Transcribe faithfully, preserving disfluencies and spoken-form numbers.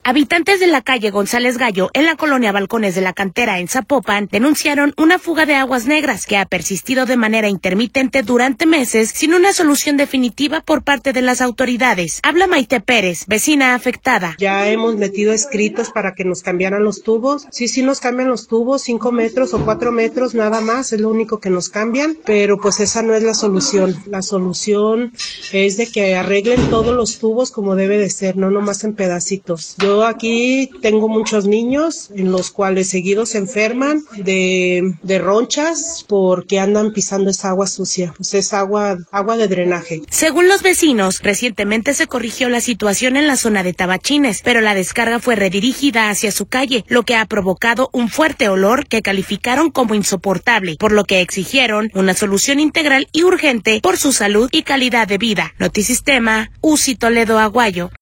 Habitantes de la calle González Gallo, en la colonia Balcones de la Cantera, en Zapopan, denunciaron una fuga de aguas negras que ha persistido de manera intermitente durante meses sin una solución definitiva por parte de las autoridades. Habla Maite Pérez, vecina afectada. Ya hemos metido escritos para que nos cambiaran los tubos. Sí, sí nos cambian los tubos, cinco metros o cuatro metros, nada más, es lo único que nos cambian, pero pues esa no es la solución. La solución es de que arreglen todos los tubos como debe de ser, no nomás en pedacitos. Yo Yo aquí tengo muchos niños en los cuales seguidos se enferman de, de ronchas porque andan pisando esa agua sucia, pues es agua, agua de drenaje. Según los vecinos, recientemente se corrigió la situación en la zona de Tabachines, pero la descarga fue redirigida hacia su calle, lo que ha provocado un fuerte olor que calificaron como insoportable, por lo que exigieron una solución integral y urgente por su salud y calidad de vida. Notisistema, Uzi Toledo Aguayo.